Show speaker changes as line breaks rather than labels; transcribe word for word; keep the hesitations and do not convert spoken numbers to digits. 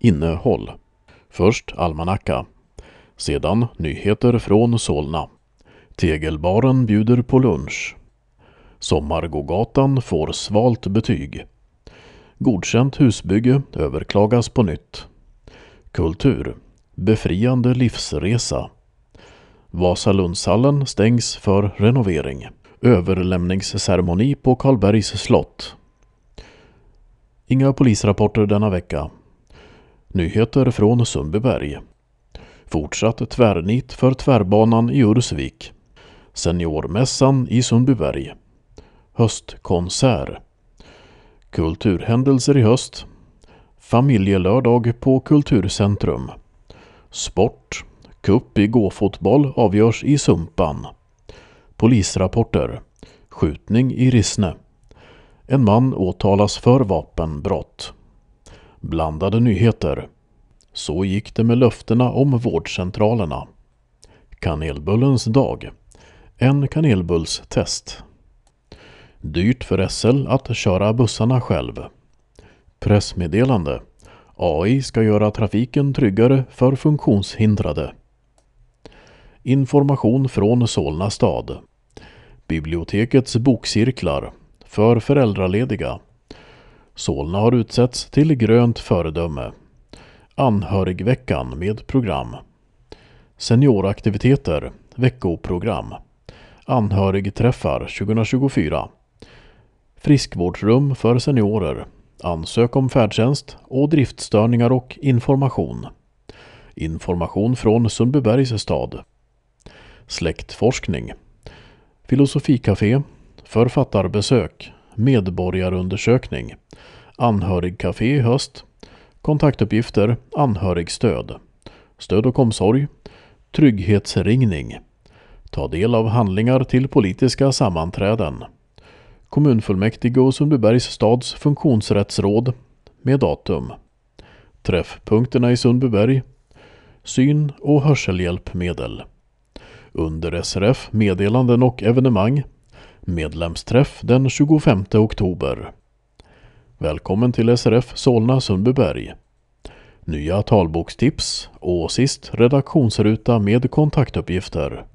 Innehåll. Först almanacka. Sedan nyheter från Solna. Tegelbaren bjuder på lunch. Sommargågatan får svalt betyg. Godkänt husbygge överklagas på nytt. Kultur. Befriande livsresa. Vasalundshallen stängs för renovering. Överlämningsceremoni på Karlbergs slott. Inga polisrapporter denna vecka. Nyheter från Sundbyberg. Fortsatt tvärnit för tvärbanan i Ursvik. Seniormässan i Sundbyberg. Höstkonsert. Kulturhändelser i höst. Familjelördag på Kulturcentrum. Sport. Cup i gåfotboll avgörs i Sumpan. Polisrapporter. Skjutning i Rissne. En man åtalas för vapenbrott. Blandade nyheter. Så gick det med löftena om vårdcentralerna. Kanelbullens dag. En kanelbullstest. Dyrt för S L att köra bussarna själv. Pressmeddelande. A I ska göra trafiken tryggare för funktionshindrade. Information från Solna stad. Bibliotekets bokcirklar för föräldralediga. Solna har utsetts till grönt föredöme. Anhörigveckan med program. Senioraktiviteter, veckoprogram. Anhörigträffar tjugohundratjugofyra. Friskvårdsrum för seniorer. Ansök om färdtjänst och driftstörningar och information. Information från Sundbybergs stad. Släktforskning. Filosofikafé. Författarbesök. Medborgarundersökning. Anhörigcafé i höst. Kontaktuppgifter. Anhörigstöd. Stöd och omsorg. Trygghetsringning. Ta del av handlingar till politiska sammanträden. Kommunfullmäktige och Sundbybergs stads funktionsrättsråd med datum. Träffpunkterna i Sundbyberg. Syn- och hörselhjälpmedel. Under S R F meddelanden och evenemang. Medlemsträff den tjugofemte oktober. Välkommen till S R F Solna Sundbyberg. Nya talbokstips och sist redaktionsruta med kontaktuppgifter.